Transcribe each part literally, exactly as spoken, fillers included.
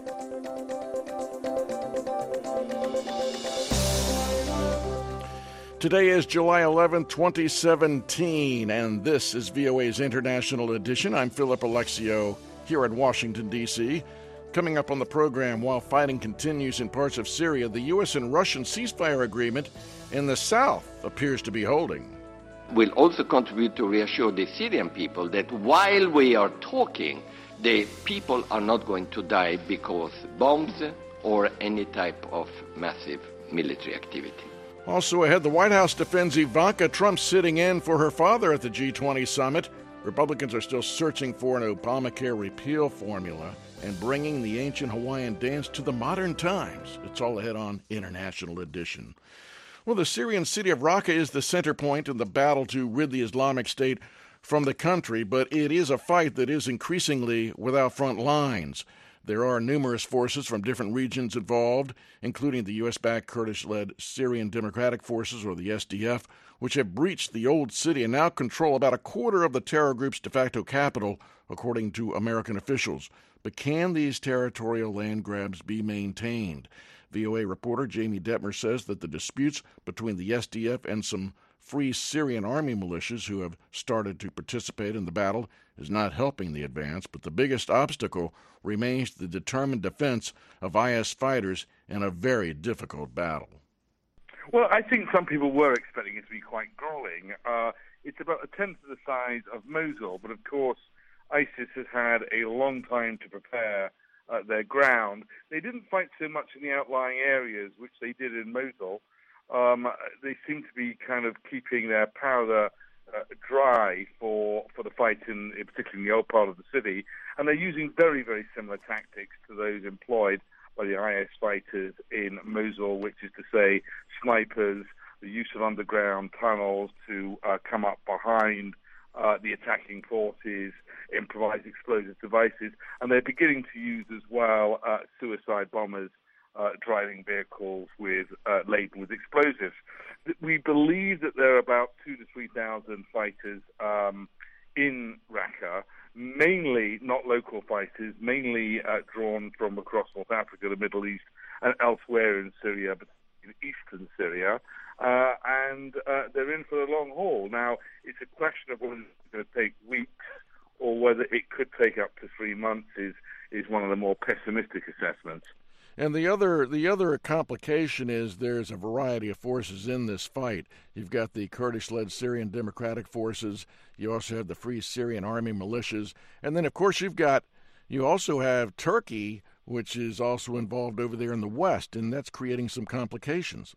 Today is July eleventh, twenty seventeen, and this is V O A's International Edition. I'm Philip Alexio here in Washington, D C Coming up on the program, while fighting continues in parts of Syria, the U S and Russian ceasefire agreement in the south appears to be holding. Will also contribute to reassure the Syrian people that while we are talking, the people are not going to die because bombs or any type of massive military activity. Also ahead, the White House defends Ivanka Trump sitting in for her father at the G twenty summit. Republicans are still searching for an Obamacare repeal formula and bringing the ancient Hawaiian dance to the modern times. It's all ahead on International Edition. Well, the Syrian city of Raqqa is the center point in the battle to rid the Islamic State from the country, but it is a fight that is increasingly without front lines. There are numerous forces from different regions involved, including the U S-backed Kurdish-led Syrian Democratic Forces, or the S D F, which have breached the old city and now control about a quarter of the terror group's de facto capital, according to American officials. But can these territorial land grabs be maintained? V O A reporter Jamie Detmer says that the disputes between the S D F and some Free Syrian Army militias who have started to participate in the battle is not helping the advance, but the biggest obstacle remains the determined defense of I S fighters in a very difficult battle. Well, I think some people were expecting it to be quite grueling. Uh, it's about a tenth of the size of Mosul, but of course ISIS has had a long time to prepare uh, their ground. They didn't fight so much in the outlying areas, which they did in Mosul. Um, they seem to be kind of keeping their powder uh, dry for for the fight, in particularly in the old part of the city, and they're using very, very similar tactics to those employed by the I S fighters in Mosul, which is to say snipers, the use of underground tunnels to uh, come up behind uh, the attacking forces, improvised explosive devices, and they're beginning to use as well uh, suicide bombers Uh, driving vehicles with uh, laden with explosives. We believe that there are about two to three thousand fighters um, in Raqqa, mainly not local fighters, mainly uh, drawn from across North Africa, the Middle East, and elsewhere in Syria, but in eastern Syria, uh, and uh, they're in for the long haul. Now, it's a question of whether it's going to take weeks or whether it could take up to three months. Is is one of the more pessimistic assessments. And the other the other complication is there's a variety of forces in this fight. You've got the Kurdish-led Syrian Democratic Forces. You also have the Free Syrian Army militias. And then, of course, you've got you also have Turkey, which is also involved over there in the west, and that's creating some complications.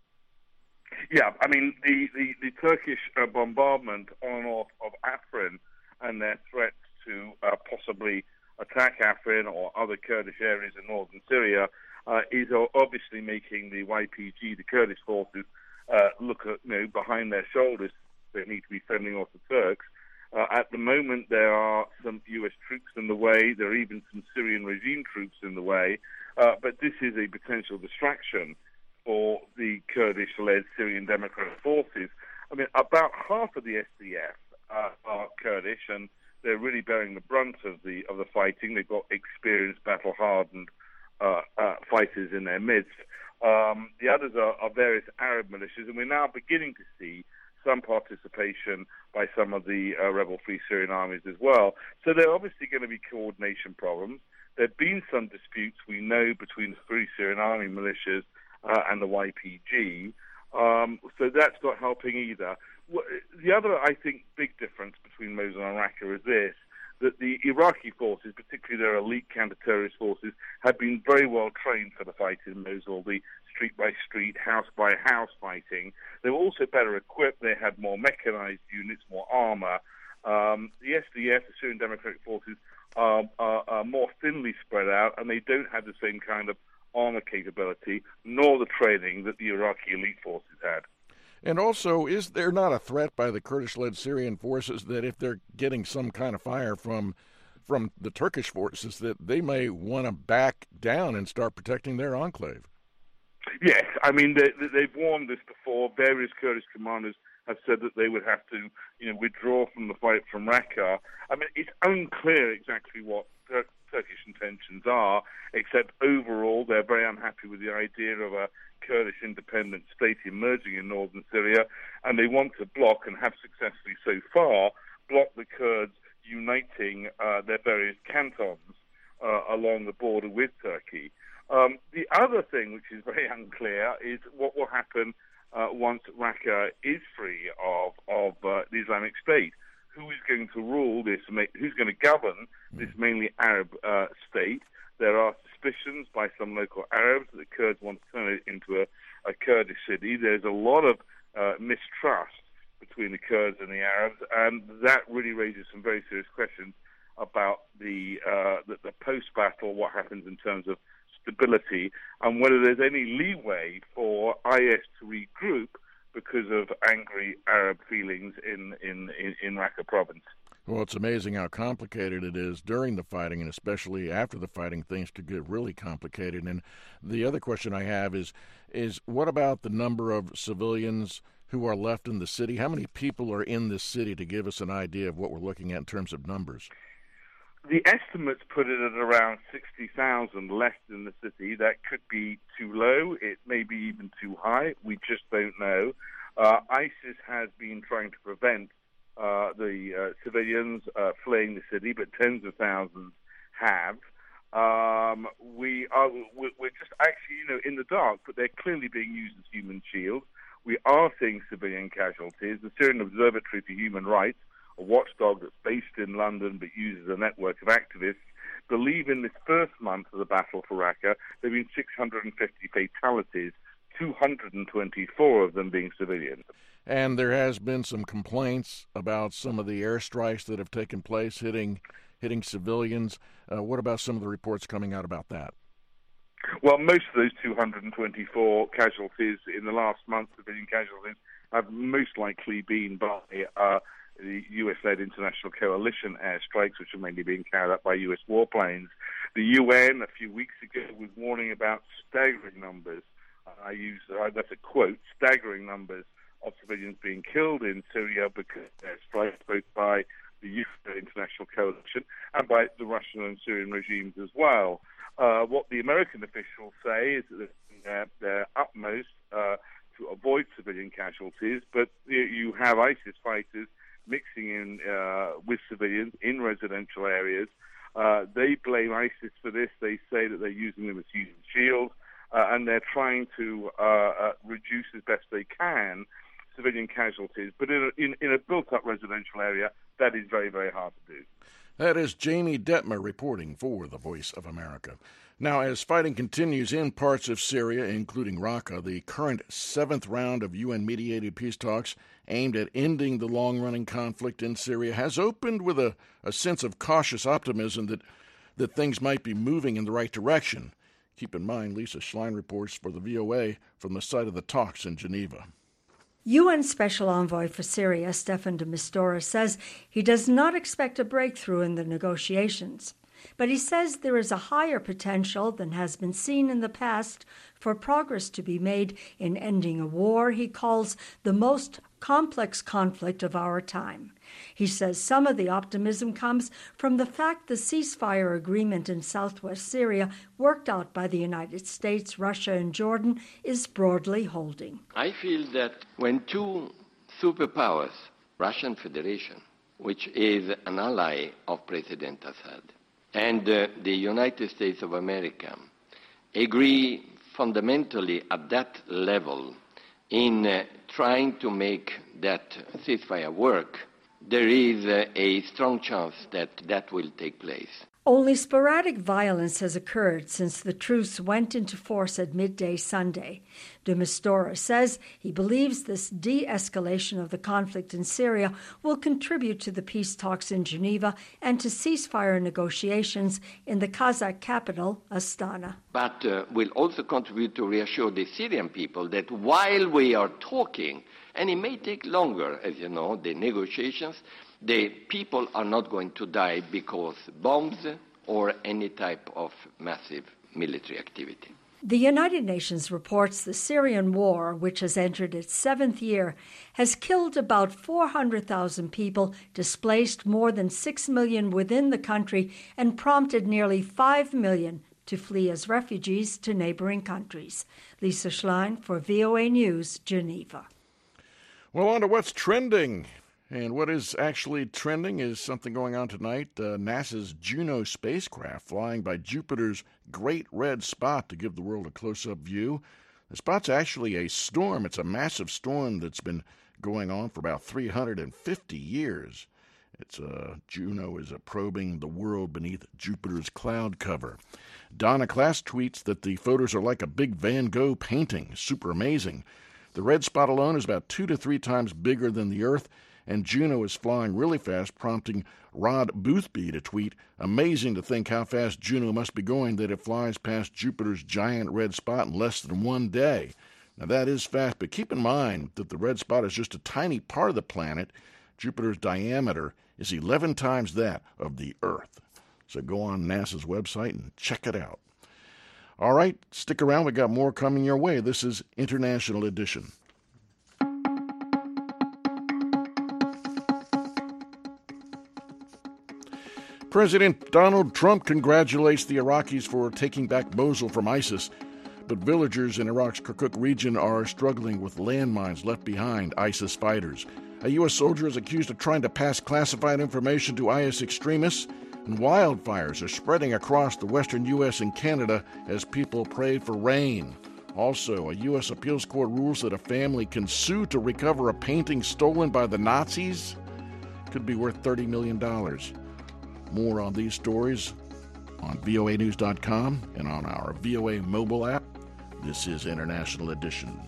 Yeah, I mean, the, the, the Turkish uh, bombardment on and off of Afrin and their threats to uh, possibly attack Afrin or other Kurdish areas in northern Syria Uh, is obviously making the Y P G, the Kurdish forces, uh, look at, you know, behind their shoulders. They need to be fending off the Turks. Uh, at the moment, there are some U S troops in the way. There are even some Syrian regime troops in the way. Uh, but this is a potential distraction for the Kurdish-led Syrian Democratic Forces. I mean, about half of the S D F uh, are Kurdish, and they're really bearing the brunt of the of the fighting. They've got experienced, battle-hardened Uh, uh, fighters in their midst. Um, the others are, are various Arab militias, and we're now beginning to see some participation by some of the uh, rebel Free Syrian armies as well. So there are obviously going to be coordination problems. There have been some disputes, we know, between the Free Syrian Army militias uh, and the Y P G. Um, so that's not helping either. The other, I think, big difference between Mosul and Raqqa is this: that the Iraqi forces, particularly their elite counter-terrorist forces, have been very well trained for the fight in Mosul, the street-by-street, house-by-house fighting. They were also better equipped. They had more mechanized units, more armor. Um, the S D F, the Syrian Democratic Forces, are, are, are more thinly spread out, and they don't have the same kind of armor capability, nor the training that the Iraqi elite forces had. And also, is there not a threat by the Kurdish-led Syrian forces that if they're getting some kind of fire from from the Turkish forces, that they may want to back down and start protecting their enclave? Yes, I mean, they, they've warned this before. Various Kurdish commanders have said that they would have to, you know, withdraw from the fight from Raqqa. I mean, it's unclear exactly what Tur- Turkish intentions are, except overall they're very unhappy with the idea of a Kurdish independent state emerging in northern Syria, and they want to block, and have successfully so far, block the Kurds uniting uh, their various cantons uh, along the border with Turkey. Um, the other thing which is very unclear is what will happen uh, once Raqqa is free of, of uh, the Islamic State. Who is going to rule this, who's going to govern this mainly Arab uh, state? There are suspicions by some local Arabs that the Kurds want to turn it into a, a Kurdish city. There's a lot of uh, mistrust between the Kurds and the Arabs, and that really raises some very serious questions about the, uh, the, the post-battle, what happens in terms of stability, and whether there's any leeway for I S to regroup because of angry Arab feelings in, in, in, in Raqqa province. Well, it's amazing how complicated it is during the fighting, and especially after the fighting, things could get really complicated. And the other question I have is, is what about the number of civilians who are left in the city? How many people are in this city, to give us an idea of what we're looking at in terms of numbers? The estimates put it at around sixty thousand left in the city. That could be too low. It may be even too high. We just don't know. Uh, ISIS has been trying to prevent uh, the uh, civilians uh, fleeing the city, but tens of thousands have. Um, we are we're just actually, you know, in the dark, but they're clearly being used as human shields. We are seeing civilian casualties. The Syrian Observatory for Human Rights, a watchdog that's based in London but uses a network of activists, believe in this first month of the battle for Raqqa, there have been six hundred fifty fatalities, two hundred twenty-four of them being civilians. And there has been some complaints about some of the airstrikes that have taken place hitting hitting civilians. Uh, what about some of the reports coming out about that? Well, most of those two hundred twenty-four casualties in the last month, civilian casualties, have most likely been by uh, the U S-led international coalition airstrikes, which are mainly being carried out by U S warplanes. The U N, a few weeks ago, was warning about staggering numbers. I use, uh, that's a quote, staggering numbers of civilians being killed in Syria because of airstrikes, both by the U S international coalition and by the Russian and Syrian regimes as well. Uh, what the American officials say is that they're their utmost uh, to avoid civilian casualties, but you, you have ISIS fighters mixing in uh, with civilians in residential areas. Uh, they blame ISIS for this. They say that they're using them as human shields, uh, and they're trying to uh, uh, reduce as best they can civilian casualties. But in a, in, in a built-up residential area, that is very, very hard to do. That is Jamie Detmer reporting for the Voice of America. Now, as fighting continues in parts of Syria, including Raqqa, the current seventh round of U N-mediated peace talks aimed at ending the long-running conflict in Syria has opened with a, a sense of cautious optimism that, that things might be moving in the right direction. Keep in mind, Lisa Schlein reports for the V O A from the site of the talks in Geneva. U N Special Envoy for Syria, Staffan de Mistura, says he does not expect a breakthrough in the negotiations, but he says there is a higher potential than has been seen in the past for progress to be made in ending a war he calls the most complex conflict of our time. He says some of the optimism comes from the fact the ceasefire agreement in southwest Syria, worked out by the United States, Russia, and Jordan, is broadly holding. I feel that when two superpowers, Russian Federation, which is an ally of President Assad, and uh, the United States of America, agree fundamentally at that level in uh, trying to make that ceasefire work, there is uh, a strong chance that that will take place. Only sporadic violence has occurred since the truce went into force at midday Sunday. De Mistura says he believes this de-escalation of the conflict in Syria will contribute to the peace talks in Geneva and to ceasefire negotiations in the Kazakh capital, Astana. But uh, will also contribute to reassure the Syrian people that while we are talking, and it may take longer, as you know, the negotiations, the people are not going to die because bombs or any type of massive military activity. The United Nations reports the Syrian war, which has entered its seventh year, has killed about four hundred thousand people, displaced more than six million within the country, and prompted nearly five million to flee as refugees to neighboring countries. Lisa Schlein for V O A News, Geneva. Well, on to what's trending. And what is actually trending is something going on tonight. Uh, NASA's Juno spacecraft flying by Jupiter's Great Red Spot to give the world a close-up view. The spot's actually a storm. It's a massive storm that's been going on for about three hundred fifty years. It's uh, Juno is uh, probing the world beneath Jupiter's cloud cover. Donna Class tweets that the photos are like a big Van Gogh painting. Super amazing. The red spot alone is about two to three times bigger than the Earth, and Juno is flying really fast, prompting Rod Boothby to tweet, "Amazing to think how fast Juno must be going that it flies past Jupiter's giant red spot in less than one day." Now that is fast, but keep in mind that the red spot is just a tiny part of the planet. Jupiter's diameter is eleven times that of the Earth. So go on NASA's website and check it out. All right, stick around. We got more coming your way. This is International Edition. President Donald Trump congratulates the Iraqis for taking back Mosul from ISIS, but villagers in Iraq's Kirkuk region are struggling with landmines left behind ISIS fighters. A U S soldier is accused of trying to pass classified information to I S extremists, and wildfires are spreading across the western U S and Canada as people pray for rain. Also, a U S appeals court rules that a family can sue to recover a painting stolen by the Nazis. Could be worth thirty million dollars. More on these stories on V O A news dot com and on our V O A mobile app. This is International Edition.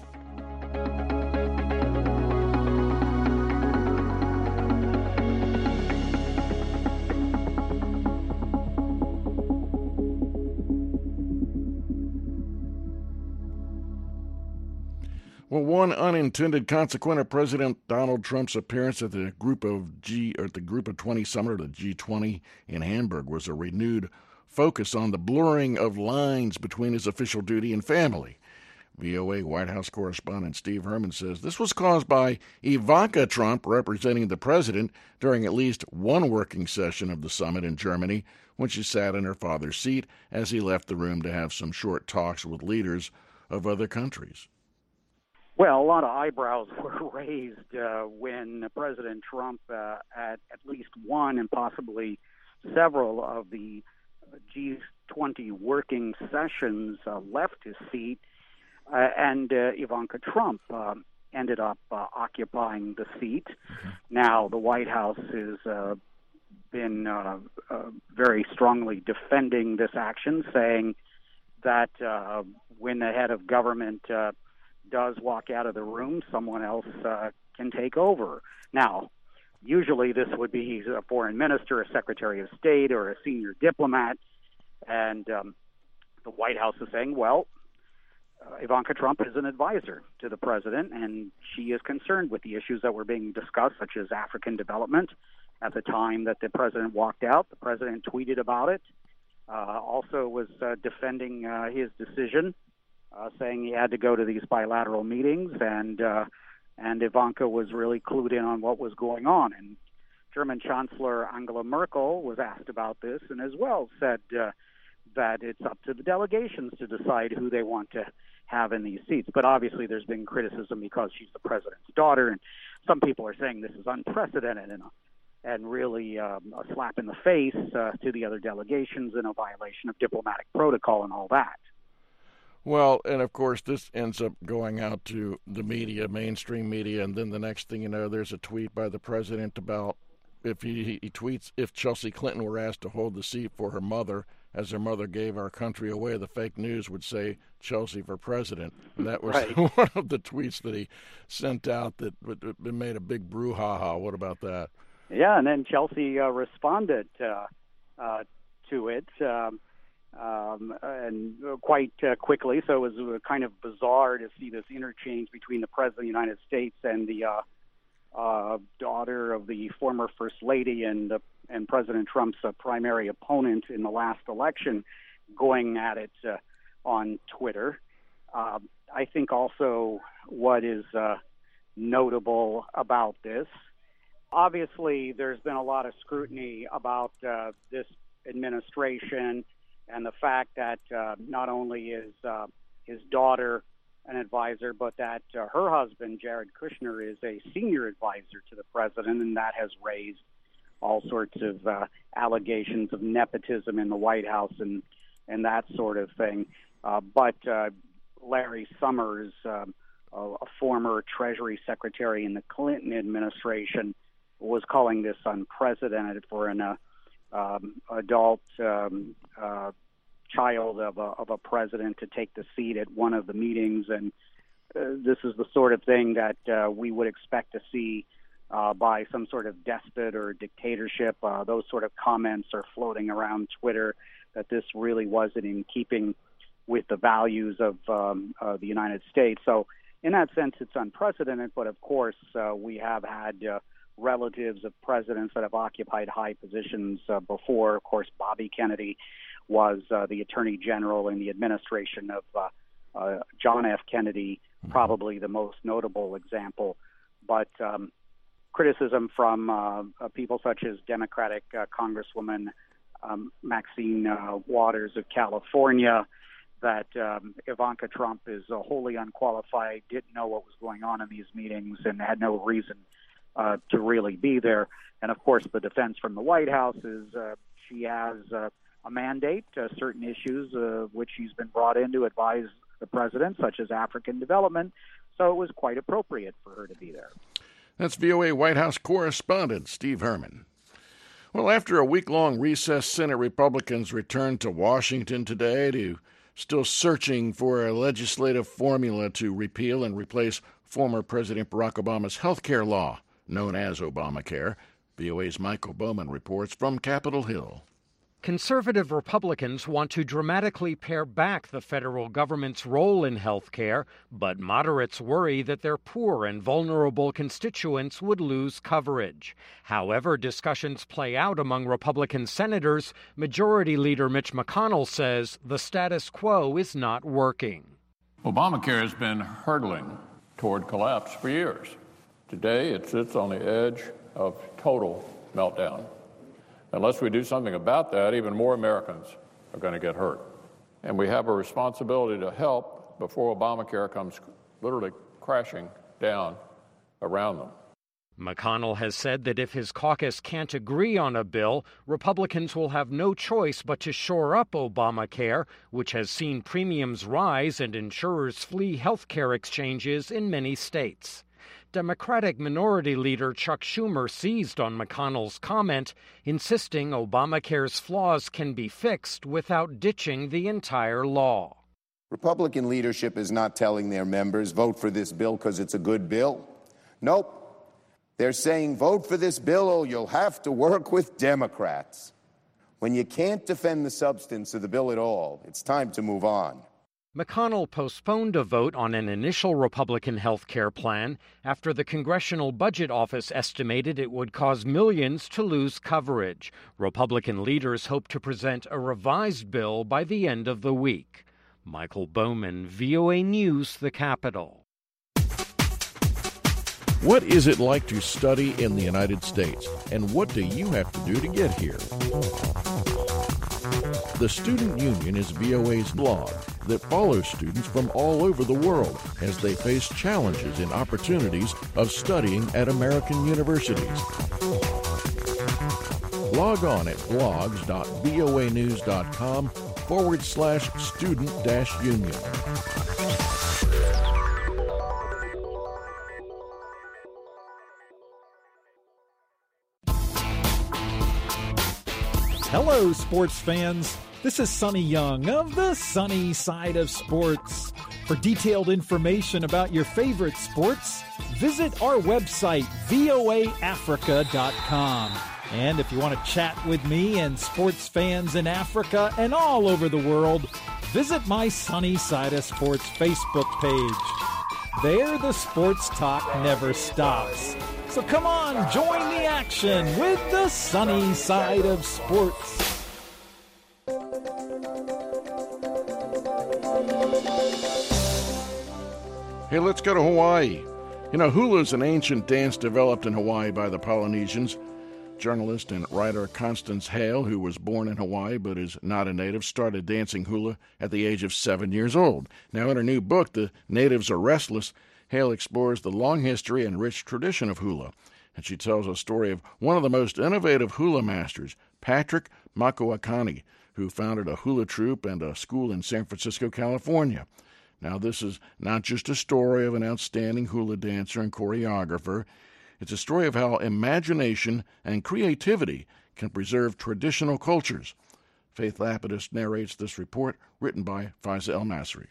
Well, one unintended consequence of President Donald Trump's appearance at the Group of G or at the Group of twenty summit, or the G twenty in Hamburg, was a renewed focus on the blurring of lines between his official duty and family. V O A White House correspondent Steve Herman says this was caused by Ivanka Trump representing the president during at least one working session of the summit in Germany when she sat in her father's seat as he left the room to have some short talks with leaders of other countries. Well, a lot of eyebrows were raised uh, when President Trump, uh, at at least one and possibly several of the G twenty working sessions, uh, left his seat, uh, and uh, Ivanka Trump uh, ended up uh, occupying the seat. Mm-hmm. Now, the White House has uh, been uh, uh, very strongly defending this action, saying that uh, when the head of government uh, does walk out of the room, someone else uh, can take over. Now, usually this would be a foreign minister, a secretary of state, or a senior diplomat, and um, the White House is saying, well, uh, Ivanka Trump is an advisor to the president, and she is concerned with the issues that were being discussed, such as African development. At the time that the president walked out, the president tweeted about it, uh, also was uh, defending uh, his decision, Uh, saying he had to go to these bilateral meetings, and uh, and Ivanka was really clued in on what was going on. And German Chancellor Angela Merkel was asked about this, and as well said uh, that it's up to the delegations to decide who they want to have in these seats. But obviously there's been criticism because she's the president's daughter, and some people are saying this is unprecedented and, and really um, a slap in the face uh, to the other delegations and a violation of diplomatic protocol and all that. Well, and of course, this ends up going out to the media, mainstream media, and then the next thing you know, there's a tweet by the president about if he, he tweets, if Chelsea Clinton were asked to hold the seat for her mother, as her mother gave our country away, the fake news would say Chelsea for president. And that was right. One of the tweets that he sent out that made a big brouhaha. What about that? Yeah, and then Chelsea uh, responded uh, uh, to it. Um, Um, and quite uh, quickly, so it was uh, kind of bizarre to see this interchange between the President of the United States and the uh, uh, daughter of the former First Lady and uh, and President Trump's uh, primary opponent in the last election, going at it uh, on Twitter. Uh, I think also what is uh, notable about this, obviously there's been a lot of scrutiny about uh, this administration and the fact that uh, not only is uh, his daughter an advisor, but that uh, her husband, Jared Kushner, is a senior advisor to the president, and that has raised all sorts of uh, allegations of nepotism in the White House and, and that sort of thing. Uh, but uh, Larry Summers, um, a, a former Treasury Secretary in the Clinton administration, was calling this unprecedented for an uh, um, adult um, uh, child of a, of a president to take the seat at one of the meetings. And uh, this is the sort of thing that uh, we would expect to see uh, by some sort of despot or dictatorship. Uh, those sort of comments are floating around Twitter that this really wasn't in keeping with the values of um, uh, the United States. So in that sense, it's unprecedented. But of course, uh, we have had uh, relatives of presidents that have occupied high positions uh, before. Of course, Bobby Kennedy was uh, the Attorney General in the administration of uh, uh, John F. Kennedy, probably the most notable example. But um, criticism from uh, uh, people such as Democratic uh, Congresswoman um, Maxine uh, Waters of California, that um, Ivanka Trump is uh, wholly unqualified, didn't know what was going on in these meetings, and had no reason uh, to really be there. And of course, the defense from the White House is uh, she has uh, a mandate, uh, certain issues uh, which she's been brought in to advise the president, such as African development. So it was quite appropriate for her to be there. That's V O A White House correspondent Steve Herman. Well, after a week-long recess, Senate Republicans returned to Washington today to still searching for a legislative formula to repeal and replace former President Barack Obama's health care law, known as Obamacare. V O A's Michael Bowman reports from Capitol Hill. Conservative Republicans want to dramatically pare back the federal government's role in health care, but moderates worry that their poor and vulnerable constituents would lose coverage. However discussions play out among Republican senators, Majority Leader Mitch McConnell says the status quo is not working. Obamacare has been hurtling toward collapse for years. Today, it sits on the edge of total meltdown. Unless we do something about that, even more Americans are going to get hurt. And we have a responsibility to help before Obamacare comes literally crashing down around them. McConnell has said that if his caucus can't agree on a bill, Republicans will have no choice but to shore up Obamacare, which has seen premiums rise and insurers flee health care exchanges in many states. Democratic Minority Leader Chuck Schumer seized on McConnell's comment, insisting Obamacare's flaws can be fixed without ditching the entire law. Republican leadership is not telling their members, vote for this bill because it's a good bill. Nope. They're saying, vote for this bill or you'll have to work with Democrats. When you can't defend the substance of the bill at all, it's time to move on. McConnell postponed a vote on an initial Republican health care plan after the Congressional Budget Office estimated it would cause millions to lose coverage. Republican leaders hope to present a revised bill by the end of the week. Michael Bowman, V O A News, the Capitol. What is it like to study in the United States, and what do you have to do to get here? The Student Union is V O A's blog that follows students from all over the world as they face challenges and opportunities of studying at American universities. Log on at blogs.voanews.com forward slash student dash union. Hello, sports fans. This is Sonny Young of the Sunny Side of Sports. For detailed information about your favorite sports, visit our website, V O A Africa dot com. And if you want to chat with me and sports fans in Africa and all over the world, visit my Sunny Side of Sports Facebook page. There, the sports talk never stops. So come on, join the action with the Sunny Side of Sports. Hey, let's go to Hawaii. You know, hula is an ancient dance developed in Hawaii by the Polynesians. Journalist and writer Constance Hale, who was born in Hawaii but is not a native, started dancing hula at the age of seven years old. Now, in her new book, The Natives Are Restless, Hale explores the long history and rich tradition of hula. And she tells a story of one of the most innovative hula masters, Patrick Makuakane, who founded a hula troupe and a school in San Francisco, California. Now, this is not just a story of an outstanding hula dancer and choreographer. It's a story of how imagination and creativity can preserve traditional cultures. Faith Lapidus narrates this report, written by Faiza El-Masri.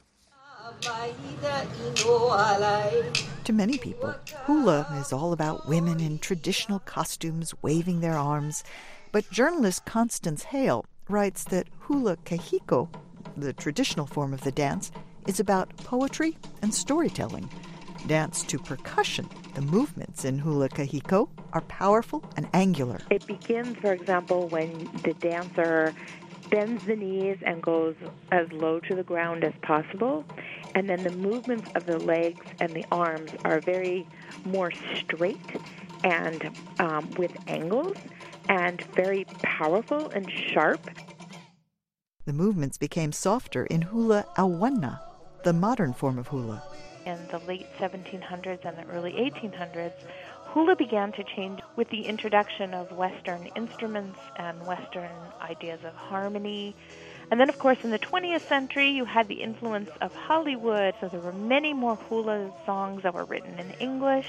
To many people, hula is all about women in traditional costumes waving their arms. But journalist Constance Hale writes that hula kahiko, the traditional form of the dance, is about poetry and storytelling. Dance to percussion, the movements in hula kahiko are powerful and angular. It begins, for example, when the dancer bends the knees and goes as low to the ground as possible. And then the movements of the legs and the arms are very more straight and um, with angles and very powerful and sharp. The movements became softer in hula awana, the modern form of hula. In the late seventeen hundreds and the early eighteen hundreds, hula began to change with the introduction of Western instruments and Western ideas of harmony. And then, of course, in the twentieth century, you had the influence of Hollywood, so there were many more hula songs that were written in English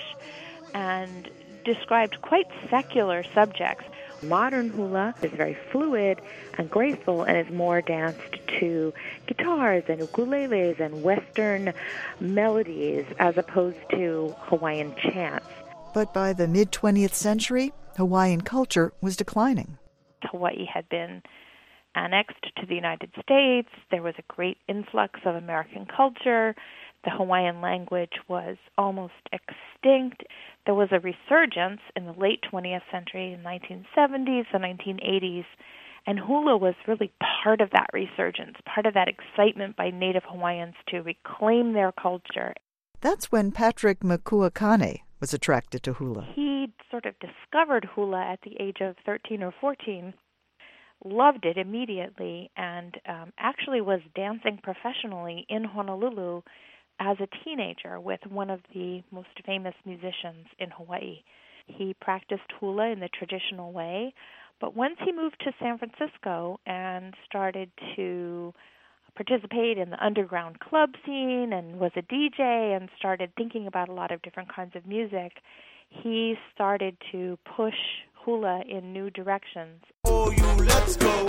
and described quite secular subjects. Modern hula is very fluid and graceful and is more danced to guitars and ukuleles and Western melodies as opposed to Hawaiian chants. But by the mid-twentieth century, Hawaiian culture was declining. Hawaii had been annexed to the United States. There was a great influx of American culture. The Hawaiian language was almost extinct. There was a resurgence in the late twentieth century, in the nineteen seventies, the nineteen eighties, and hula was really part of that resurgence, part of that excitement by Native Hawaiians to reclaim their culture. That's when Patrick Makuakane was attracted to hula. He sort of discovered hula at the age of thirteen or fourteen, loved it immediately, and um, actually was dancing professionally in Honolulu as a teenager with one of the most famous musicians in Hawaii. He practiced hula in the traditional way, but once he moved to San Francisco and started to participate in the underground club scene and was a D J and started thinking about a lot of different kinds of music, he started to push hula in new directions. Oh, you, let's go.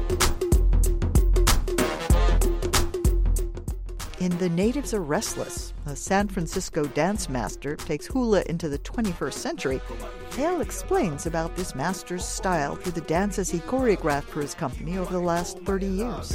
In The Natives Are Restless, a San Francisco dance master takes hula into the twenty-first century. Hale explains about this master's style through the dances he choreographed for his company over the last thirty years.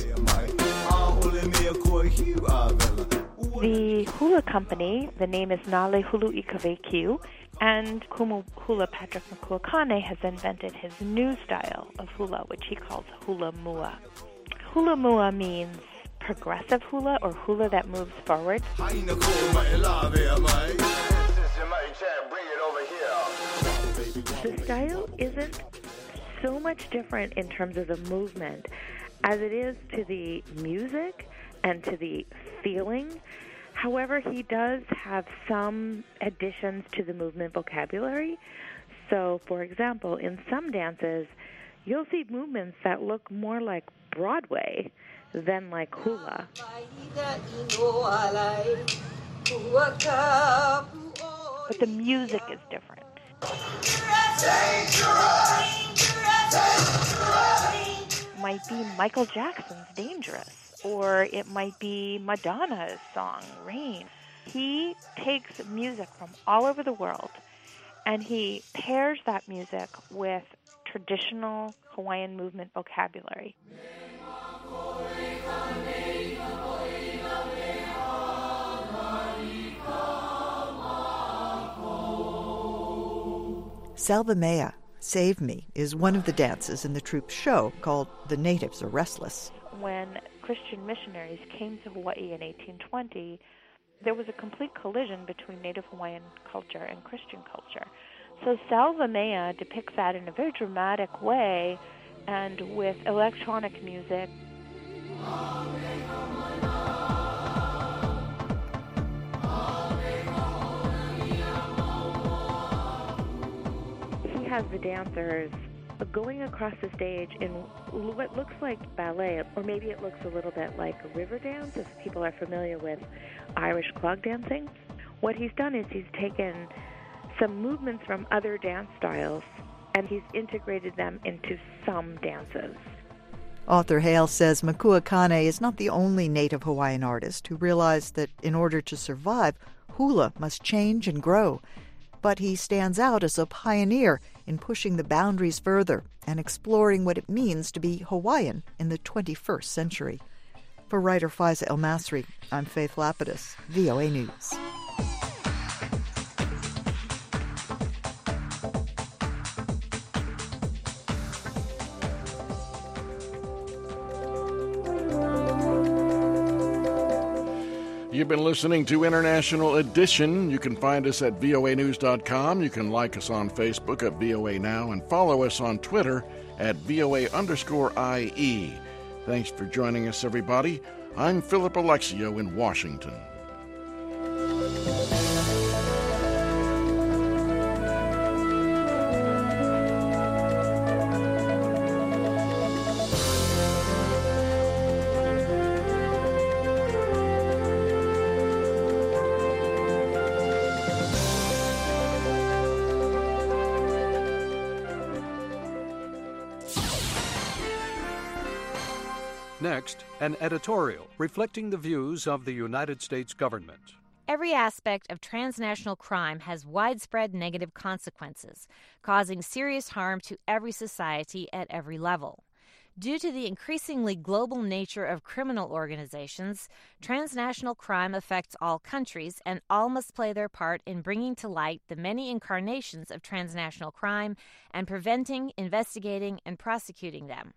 The hula company, the name is Nale Hulu Ikavekiu, and Kumu Hula Patrick Makuakane has invented his new style of hula, which he calls hula mua. Hula mua means progressive hula, or hula that moves forward. The style isn't so much different in terms of the movement as it is to the music and to the feeling. However, he does have some additions to the movement vocabulary. So, for example, in some dances, you'll see movements that look more like Broadway than like hula. But the music is different. It might be Michael Jackson's Dangerous, or it might be Madonna's song, Rain. He takes music from all over the world, and he pairs that music with traditional Hawaiian movement vocabulary. Salva Mea, Save Me, is one of the dances in the troupe's show called The Natives Are Restless. When Christian missionaries came to Hawaii in eighteen twenty, there was a complete collision between Native Hawaiian culture and Christian culture. So Salva Mea depicts that in a very dramatic way, and with electronic music. He has the dancers going across the stage in what looks like ballet, or maybe it looks a little bit like a river dance, if people are familiar with Irish clog dancing. What he's done is he's taken some movements from other dance styles and he's integrated them into some dances. Author Hale says Makua Kane is not the only Native Hawaiian artist who realized that in order to survive, hula must change and grow. But he stands out as a pioneer in pushing the boundaries further and exploring what it means to be Hawaiian in the twenty-first century. For writer Faiza El-Masri, I'm Faith Lapidus, V O A News. You've been listening to International Edition. You can find us at V O A news dot com. You can like us on Facebook at V O A Now and follow us on Twitter at V O A underscore I E. Thanks for joining us, everybody. I'm Philip Alexio in Washington. Next, an editorial reflecting the views of the United States government. Every aspect of transnational crime has widespread negative consequences, causing serious harm to every society at every level. Due to the increasingly global nature of criminal organizations, transnational crime affects all countries, and all must play their part in bringing to light the many incarnations of transnational crime and preventing, investigating, and prosecuting them.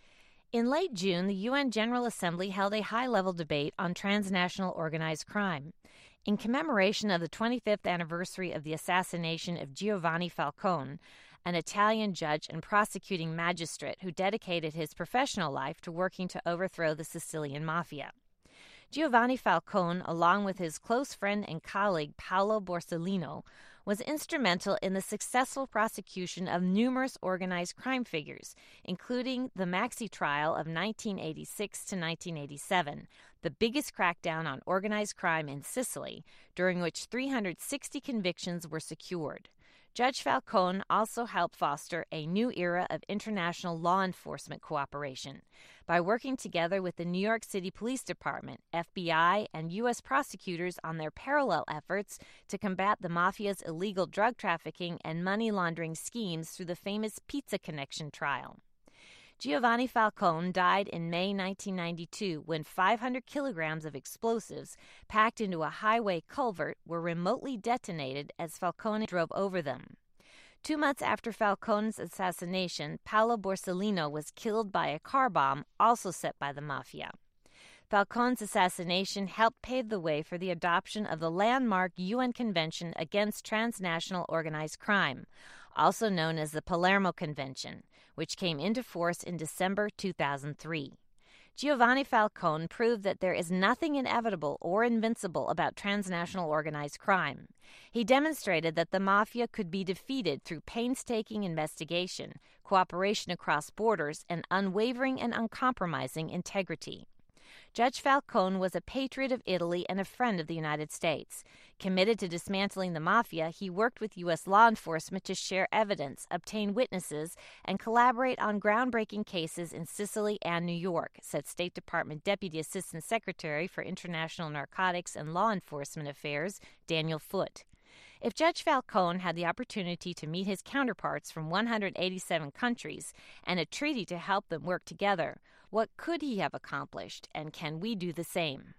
In late June, the U N General Assembly held a high-level debate on transnational organized crime. In commemoration of the twenty-fifth anniversary of the assassination of Giovanni Falcone, an Italian judge and prosecuting magistrate who dedicated his professional life to working to overthrow the Sicilian mafia. Giovanni Falcone, along with his close friend and colleague Paolo Borsellino, was instrumental in the successful prosecution of numerous organized crime figures, including the Maxi trial of nineteen eighty-six to nineteen eighty-seven, the biggest crackdown on organized crime in Sicily, during which three hundred sixty convictions were secured. Judge Falcone also helped foster a new era of international law enforcement cooperation by working together with the New York City Police Department, F B I, and U S prosecutors on their parallel efforts to combat the mafia's illegal drug trafficking and money laundering schemes through the famous Pizza Connection trial. Giovanni Falcone died in May nineteen ninety-two when five hundred kilograms of explosives packed into a highway culvert were remotely detonated as Falcone drove over them. Two months after Falcone's assassination, Paolo Borsellino was killed by a car bomb also set by the mafia. Falcone's assassination helped pave the way for the adoption of the landmark U N Convention Against Transnational Organized Crime, also known as the Palermo Convention, which came into force in December two thousand three. Giovanni Falcone proved that there is nothing inevitable or invincible about transnational organized crime. He demonstrated that the mafia could be defeated through painstaking investigation, cooperation across borders, and unwavering and uncompromising integrity. Judge Falcone was a patriot of Italy and a friend of the United States. Committed to dismantling the mafia, he worked with U S law enforcement to share evidence, obtain witnesses, and collaborate on groundbreaking cases in Sicily and New York, said State Department Deputy Assistant Secretary for International Narcotics and Law Enforcement Affairs, Daniel Foote. If Judge Falcone had the opportunity to meet his counterparts from one hundred eighty-seven countries and a treaty to help them work together, what could he have accomplished, and can we do the same?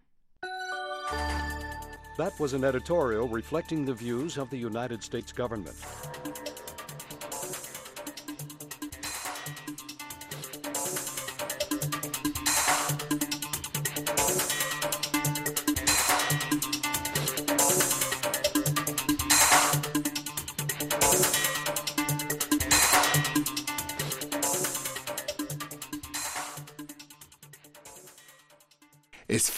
That was an editorial reflecting the views of the United States government.